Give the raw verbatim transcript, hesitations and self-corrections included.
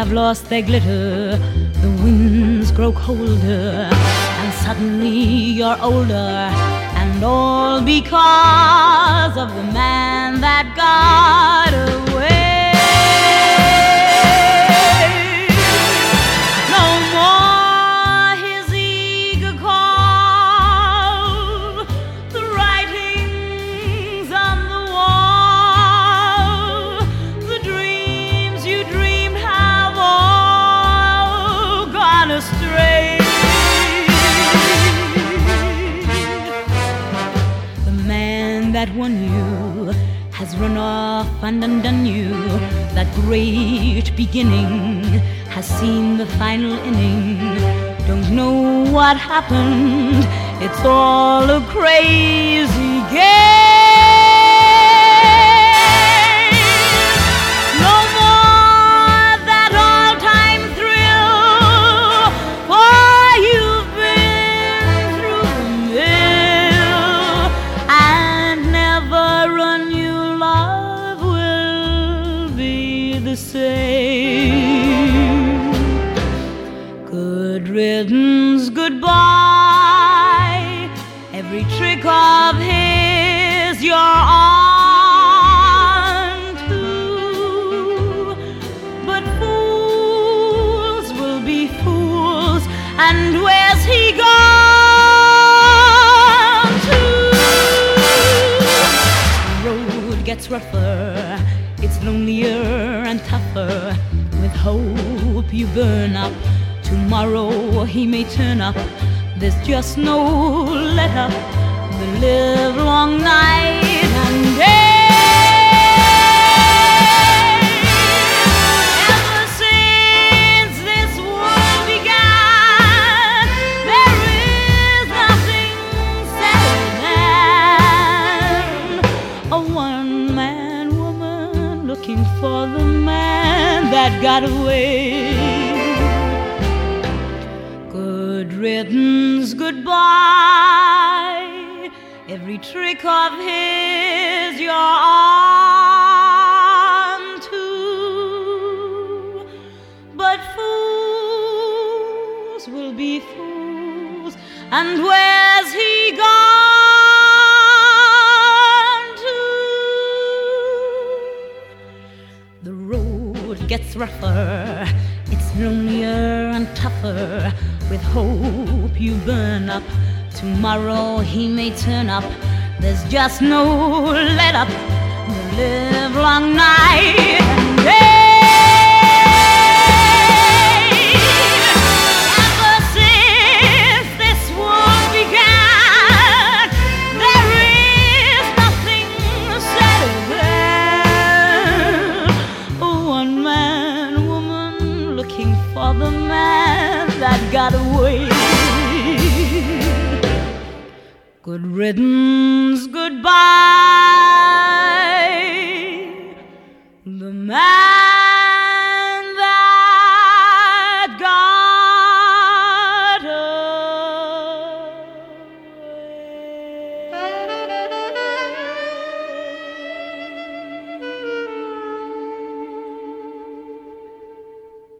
have lost their glitter. The winds grow colder, and suddenly you're older. And all because of the man that got away. No more his eager call, the writings on the wall, the dreams you dreamed have all gone astray. That won you has run off and undone you. That great beginning has seen the final inning. Don't know what happened, it's all a crazy game. No more that all-time thrill, for you've been through the mill. And never a new love will be the same. Good riddance, goodbye. Every trick of his you're on to. But fools will be fools, and where's he gone to? Gets rougher, it's lonelier and tougher. With hope you burn up, tomorrow he may turn up. There's just no let up, the live long night and day. Ever since this world began, there is nothing settled down. A one-man woman looking for the man that got away. Good riddance, goodbye. Every trick of his you're on to. But fools will be fools, and where's he gone to? The road gets rougher, it's lonelier and tougher. With hope you burn up, tomorrow he may turn up. There's just no let up, the live long night and day. Ever since this world began, there is nothing settled there. A one-man woman looking for the man that got away. Good riddance, goodbye. The man